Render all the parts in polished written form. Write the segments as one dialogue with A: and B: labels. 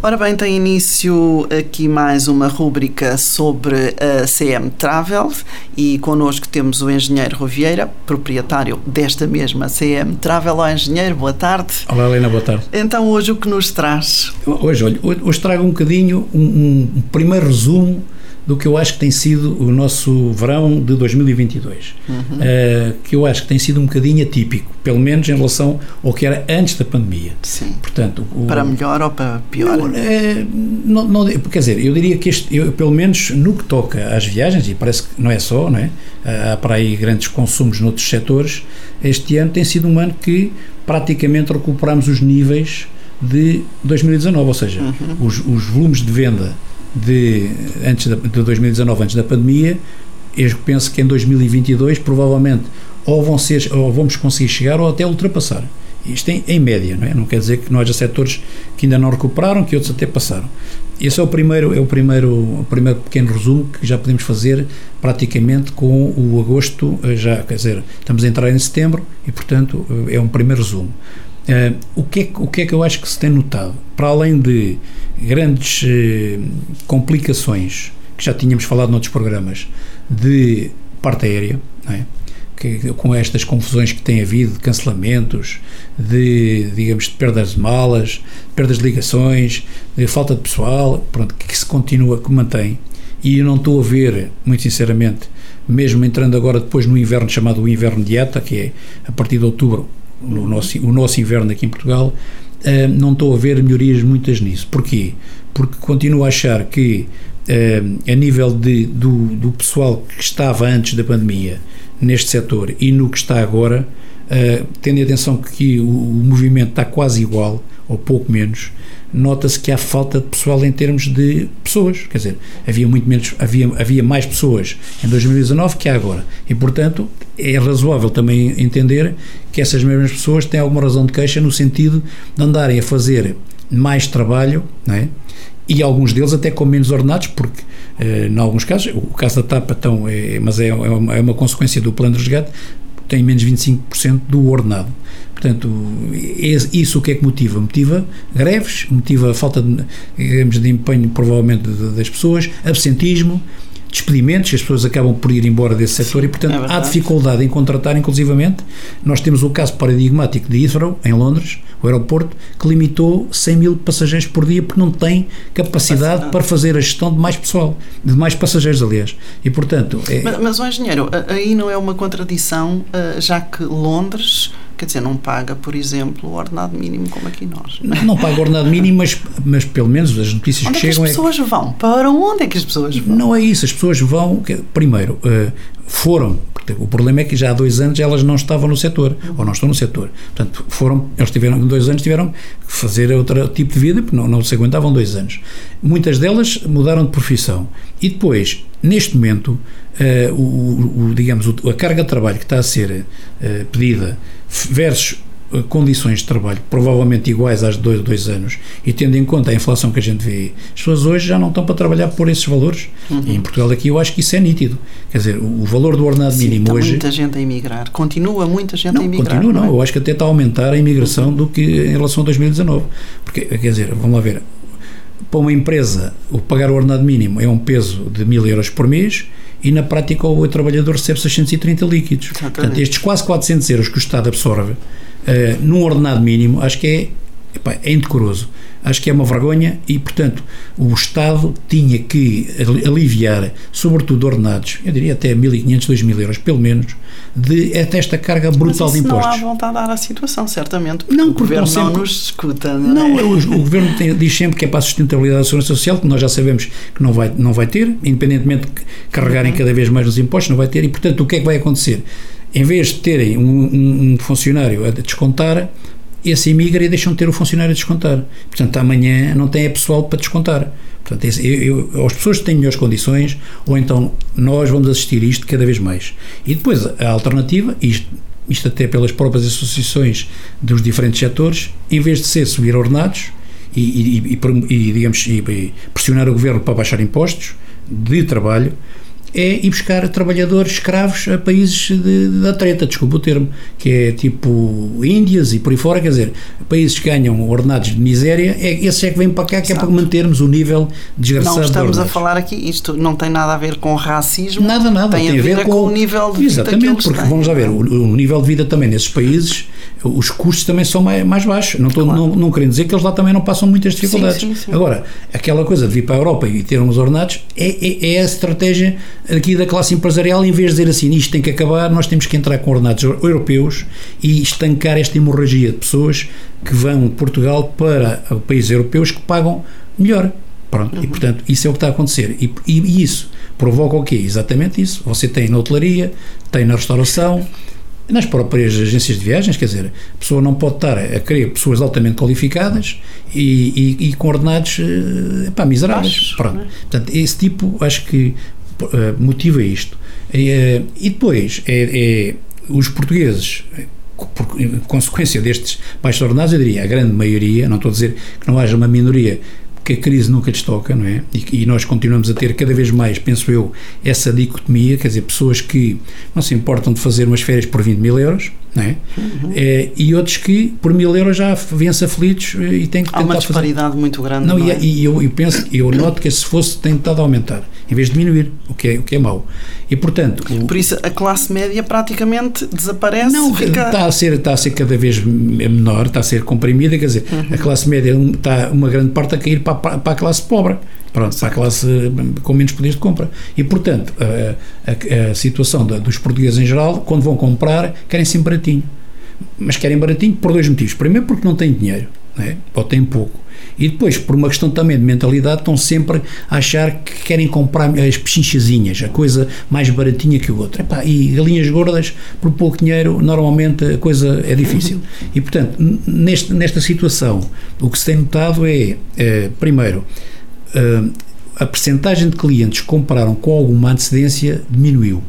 A: Ora bem, tem início aqui mais uma rúbrica sobre a CM Travel e connosco temos o engenheiro Rui Vieira, proprietário desta mesma CM Travel. Olá, engenheiro, boa tarde.
B: Olá, Helena, boa tarde.
A: Então, hoje o que nos traz?
B: Hoje trago um bocadinho um primeiro resumo do que eu acho que tem sido o nosso verão de 2022, que eu acho que tem sido um bocadinho atípico, pelo menos em relação ao que era antes da pandemia.
A: Sim.
B: Portanto,
A: para melhor ou para pior?
B: Não, quer dizer, eu diria que pelo menos no que toca às viagens, e parece que não é só, não é? Há para aí grandes consumos noutros setores, este ano tem sido um ano que praticamente recuperamos os níveis de 2019, ou seja, os volumes de venda de 2019, antes da pandemia, eu penso que em 2022 provavelmente ou vamos conseguir chegar ou até ultrapassar. Isto em média, não é? Não quer dizer que não haja setores que ainda não recuperaram, que outros até passaram. Esse é o primeiro pequeno resumo que já podemos fazer praticamente com o agosto, já, quer dizer, estamos a entrar em setembro e, portanto, é um primeiro resumo. O que é que eu acho que se tem notado? Para além de grandes complicações, que já tínhamos falado noutros programas, de parte aérea, não é? Com estas confusões que tem havido, de cancelamentos, de perdas de malas, perdas de ligações, de falta de pessoal, pronto, que se continua, que mantém, e eu não estou a ver, muito sinceramente, mesmo entrando agora depois no inverno chamado o inverno de ETA, que é a partir de outubro, o nosso inverno aqui em Portugal, não estou a ver melhorias muitas nisso. Porquê? Porque continuo a achar que a nível do pessoal que estava antes da pandemia neste setor e no que está agora, tendo atenção que o movimento está quase igual, ou pouco menos, nota-se que há falta de pessoal em termos de pessoas, quer dizer, havia mais pessoas em 2019 que há agora, e portanto é razoável também entender que essas mesmas pessoas têm alguma razão de queixa no sentido de andarem a fazer mais trabalho, não é? E alguns deles até com menos ordenados, porque em alguns casos, o caso da TAP mas é uma consequência do plano de resgate, tem menos 25% do ordenado. Portanto, isso o que é que motiva? Motiva greves, motiva a falta de empenho provavelmente das pessoas, absentismo, despedimentos, que as pessoas acabam por ir embora desse setor e, portanto, há dificuldade em contratar, inclusivamente. Nós temos o caso paradigmático de Heathrow, em Londres, o aeroporto, que limitou 100 mil passageiros por dia porque não tem capacidade para fazer a gestão de mais pessoal, de mais passageiros, aliás. E, portanto...
A: Mas, engenheiro, aí não é uma contradição, já que Londres... Quer dizer, não paga, por exemplo, o ordenado mínimo como aqui nós.
B: Não paga o ordenado mínimo, mas pelo menos as notícias
A: onde
B: que chegam...
A: Onde é que as pessoas vão? Para onde é que as pessoas vão?
B: Não é isso, as pessoas vão... Primeiro, foram... O problema é que já há 2 anos elas não estavam no setor, ou não estão no setor. Portanto, eles tiveram 2 anos, tiveram que fazer outro tipo de vida, porque não se aguentavam 2 anos. Muitas delas mudaram de profissão. E depois, neste momento, a carga de trabalho que está a ser pedida versus condições de trabalho provavelmente iguais às de 2 anos, e tendo em conta a inflação que a gente vê, as pessoas hoje já não estão para trabalhar por esses valores. E em Portugal aqui eu acho que isso é nítido. Quer dizer, o valor do ordenado mínimo
A: está
B: hoje...
A: muita gente a emigrar. Continua muita gente a emigrar.
B: Continua, não. Eu acho que até está a aumentar a imigração do que em relação a 2019. Porque, quer dizer, vamos lá ver, para uma empresa, o pagar o ordenado mínimo é um peso de 1.000 euros por mês, e na prática o trabalhador recebe 630 líquidos. Exatamente. Portanto, estes quase 400 euros que o Estado absorve num ordenado mínimo, acho que é indecoroso. Acho que é uma vergonha e, portanto, o Estado tinha que aliviar, sobretudo ordenados, eu diria até 1.500, 2.000 euros, pelo menos, até esta carga brutal de impostos.
A: Mas isso não há volta a dar a situação, certamente, porque
B: não,
A: o Governo não nos escuta.
B: O Governo diz sempre que é para a sustentabilidade da segurança social, que nós já sabemos que não vai ter, independentemente de carregarem cada vez mais os impostos, não vai ter, e, portanto, o que é que vai acontecer? Em vez de terem um funcionário a descontar, esse emigra e deixam de ter o funcionário a descontar. Portanto, amanhã não tem pessoal para descontar. Portanto, as pessoas que têm melhores condições, ou então nós vamos assistir a isto cada vez mais. E depois a alternativa, isto até pelas próprias associações dos diferentes setores, em vez de ser subir ordenados e pressionar o Governo para baixar impostos de trabalho, é ir buscar trabalhadores escravos a países da treta, desculpa o termo, que é tipo Índias e por aí fora, quer dizer, países que ganham ordenados de miséria, esses que vêm para cá, que é para mantermos o nível desgraçado.
A: Não estamos a falar aqui, isto não tem nada a ver com racismo,
B: nada, tem a ver com
A: o nível de vida.
B: Exatamente, porque vamos lá ver, o nível de vida também nesses países, os custos também são mais baixos, não querendo dizer que eles lá também não passam muitas dificuldades. Sim. Agora, aquela coisa de vir para a Europa e ter uns ordenados é a estratégia aqui da classe empresarial, em vez de dizer assim, isto tem que acabar, nós temos que entrar com ordenados europeus e estancar esta hemorragia de pessoas que vão de Portugal para países europeus que pagam melhor. Pronto, e portanto isso é o que está a acontecer e isso provoca o quê? Exatamente isso. Você tem na hotelaria, tem na restauração, nas próprias agências de viagens, quer dizer, a pessoa não pode estar a querer pessoas altamente qualificadas e com ordenados miseráveis. Pronto. Portanto, esse tipo acho que motiva isto. E depois os portugueses, por consequência destes baixos ordenados, eu diria a grande maioria, não estou a dizer que não haja uma minoria, que a crise nunca lhes toca, não é? E nós continuamos a ter cada vez mais, penso eu, essa dicotomia, quer dizer, pessoas que não se importam de fazer umas férias por 20 mil euros, não é? E outros que por 1.000 euros já vêm-se aflitos e têm que tentar fazer. Há uma
A: disparidade muito grande.
B: Não, e eu noto que se fosse tem tentado aumentar, em vez de diminuir, o que é mau. E portanto...
A: Por isso a classe média praticamente desaparece?
B: Não, está a ser cada vez menor, está a ser comprimida, quer dizer, a classe média está uma grande parte a cair para a classe pobre. Pronto, para a classe com menos poderes de compra. E, portanto, a situação dos portugueses em geral, quando vão comprar, querem sempre baratinho. Mas querem baratinho por dois motivos. Primeiro, porque não têm dinheiro, não é? Ou têm pouco. E depois, por uma questão também de mentalidade, estão sempre a achar que querem comprar as pechinchazinhas, a coisa mais baratinha que o outro. E galinhas gordas, por pouco dinheiro, normalmente a coisa é difícil. E, portanto, nesta situação, o que se tem notado é primeiro, a percentagem de clientes que compraram com alguma antecedência diminuiu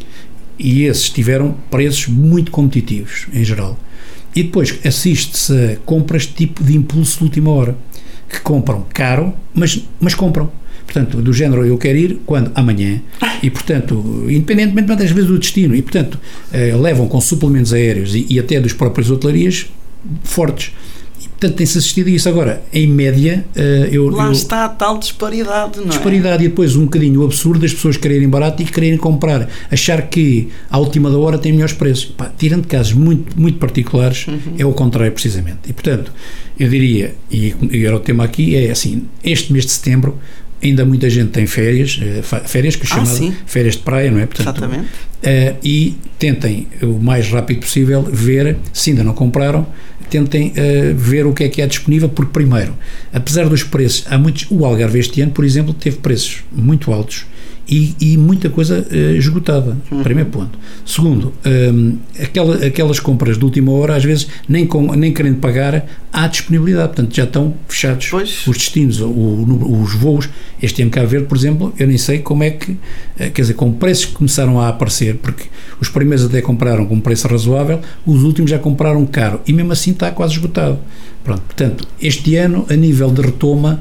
B: e esses tiveram preços muito competitivos em geral. E depois assiste-se a compras tipo de impulso de última hora, que compram caro, mas compram. Portanto, do género, eu quero ir quando? Amanhã. E, portanto, independentemente das vezes do destino, e, portanto, levam com suplementos aéreos e até dos próprios hotelarias fortes. Portanto, tem-se assistido a isso. Agora, em média,
A: está a tal disparidade, não é?
B: Disparidade e depois um bocadinho absurdo das pessoas quererem barato e quererem comprar, achar que à última da hora tem melhores preços. Tirando casos muito, muito particulares, é o contrário precisamente. E, portanto, eu diria, e era o tema aqui, é assim, este mês de setembro, ainda muita gente tem férias que chamam férias de praia, não é? Portanto,
A: exatamente.
B: E tentem o mais rápido possível ver, se ainda não compraram, tentem ver o que é disponível, porque primeiro, apesar dos preços, o Algarve este ano, por exemplo, teve preços muito altos e muita coisa esgotada, primeiro ponto. Segundo, aquelas compras de última hora, às vezes, nem querendo pagar, há disponibilidade, portanto já estão fechados os destinos, os voos. Este ano Cabo Verde, por exemplo, eu nem sei como é que, quer dizer, com preços que começaram a aparecer, porque os primeiros até compraram com um preço razoável, os últimos já compraram caro, e mesmo assim está quase esgotado. Pronto, portanto, este ano, a nível de retoma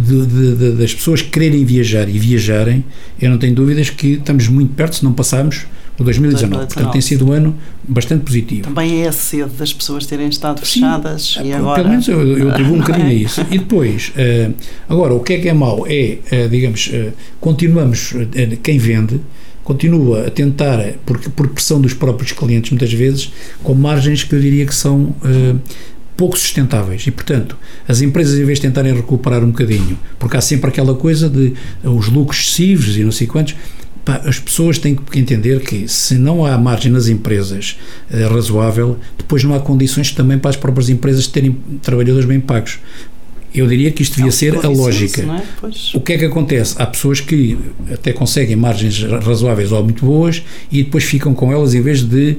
B: das pessoas quererem viajar e viajarem, eu não tenho dúvidas que estamos muito perto, se não passarmos o 2019. Portanto, tem sido um ano bastante positivo.
A: Também é a sede das pessoas terem estado fechadas. E agora...
B: Pelo menos eu tive um bocadinho a isso. E depois, agora, o que é mau é, digamos, continuamos, quem vende, continua a tentar, por pressão dos próprios clientes, muitas vezes, com margens que eu diria que são... pouco sustentáveis e, portanto, as empresas, em vez de tentarem recuperar um bocadinho, porque há sempre aquela coisa de os lucros excessivos e não sei quantos, as pessoas têm que entender que se não há margem nas empresas razoável, depois não há condições também para as próprias empresas terem trabalhadores bem pagos. Eu diria que isto devia ser a lógica.
A: Não é?
B: O que é que acontece? Há pessoas que até conseguem margens razoáveis ou muito boas e depois ficam com elas em vez de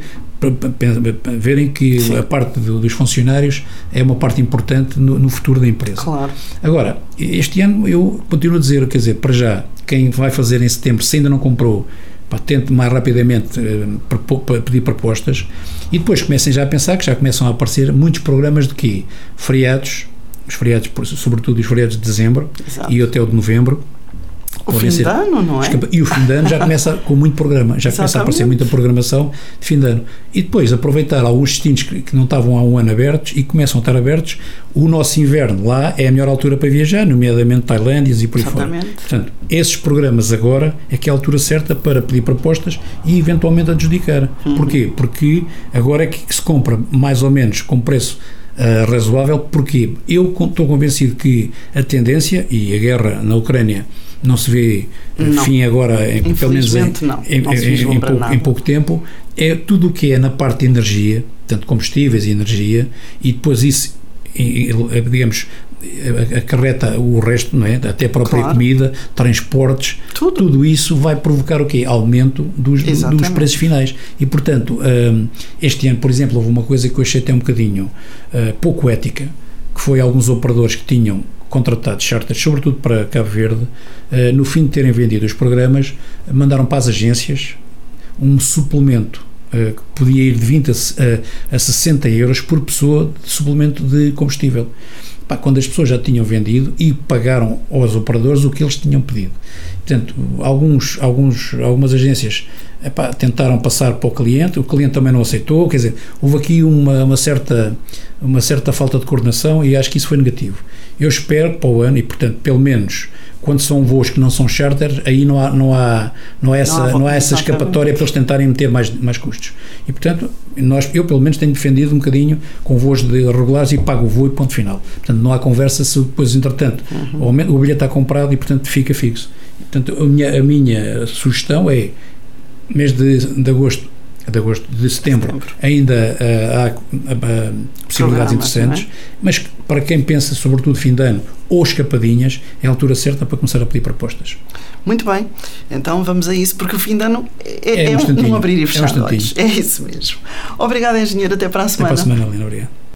B: verem que a parte dos funcionários é uma parte importante no futuro da empresa.
A: Claro.
B: Agora, este ano eu continuo a dizer, quer dizer, para já, quem vai fazer em setembro, se ainda não comprou, tente mais rapidamente pedir propostas e depois comecem já a pensar que já começam a aparecer muitos programas de quê? Feriados, os feriados, sobretudo os feriados de dezembro. Exato. E até o de novembro,
A: O fim de ano, não é?
B: E o fim de ano já começa com muito programa, já começa a aparecer muita programação de fim de ano. E depois aproveitar alguns destinos que não estavam há um ano abertos e começam a estar abertos. O nosso inverno lá é a melhor altura para viajar, nomeadamente Tailândias e por aí fora. Portanto, esses programas agora é que é a altura certa para pedir propostas e eventualmente adjudicar. Porquê? Porque agora é que se compra mais ou menos com preço razoável. Porque eu estou convencido que a tendência, e a guerra na Ucrânia não se vê fim agora, pelo menos em pouco tempo, é tudo o que é na parte de energia, portanto combustíveis e energia, e depois isso, digamos, acarreta o resto, não é? Até a própria comida, transportes, tudo isso vai provocar o quê? Aumento dos preços finais. E, portanto, este ano, por exemplo, houve uma coisa que eu achei até um bocadinho pouco ética, que foi alguns operadores que tinham contratado charters, sobretudo para Cabo Verde, no fim de terem vendido os programas, mandaram para as agências um suplemento que podia ir de 20 a 60 euros por pessoa de suplemento de combustível. Quando as pessoas já tinham vendido e pagaram aos operadores o que eles tinham pedido. Portanto, algumas agências tentaram passar para o cliente também não aceitou, quer dizer, houve aqui uma certa falta de coordenação e acho que isso foi negativo. Eu espero para o ano, e portanto, pelo menos quando são voos que não são charters, aí não há essa escapatória para eles tentarem meter mais custos. E portanto, eu pelo menos tenho defendido um bocadinho com voos regulares e pago o voo e ponto final. Portanto, não há conversa se depois, entretanto, o bilhete está comprado e portanto fica fixo. E, portanto, a minha sugestão é, mês de setembro, ainda há possibilidades interessantes, mas para quem pensa sobretudo fim de ano ou escapadinhas, é a altura certa para começar a pedir propostas.
A: Muito bem, então vamos a isso, porque o fim de ano é um abrir e fechar de olhos. É isso mesmo. Obrigada, engenheiro, até para a semana.
B: Até para a semana, Helena, obrigado.